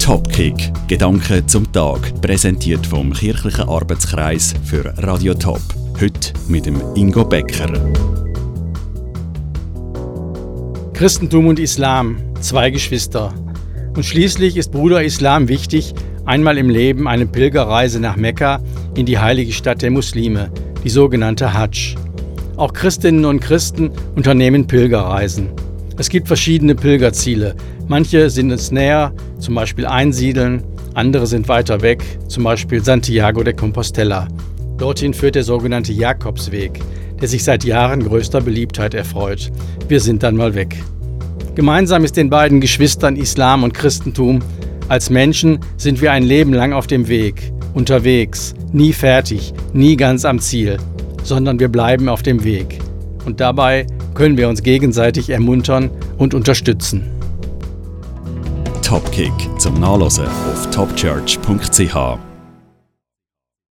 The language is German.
Topkick, Gedanken zum Tag, präsentiert vom Kirchlichen Arbeitskreis für Radio Top. Heute mit dem Ingo Becker. Christentum und Islam, zwei Geschwister. Und schließlich ist Bruder Islam wichtig, einmal im Leben eine Pilgerreise nach Mekka in die heilige Stadt der Muslime, die sogenannte Hadsch. Auch Christinnen und Christen unternehmen Pilgerreisen. Es gibt verschiedene Pilgerziele. Manche sind uns näher, zum Beispiel Einsiedeln, andere sind weiter weg, zum Beispiel Santiago de Compostela. Dorthin führt der sogenannte Jakobsweg, der sich seit Jahren größter Beliebtheit erfreut. Wir sind dann mal weg. Gemeinsam ist den beiden Geschwistern Islam und Christentum: als Menschen sind wir ein Leben lang auf dem Weg, unterwegs, nie fertig, nie ganz am Ziel, sondern wir bleiben auf dem Weg. Und dabei können wir uns gegenseitig ermuntern und unterstützen. Topkick zum Nachlesen auf topchurch.ch.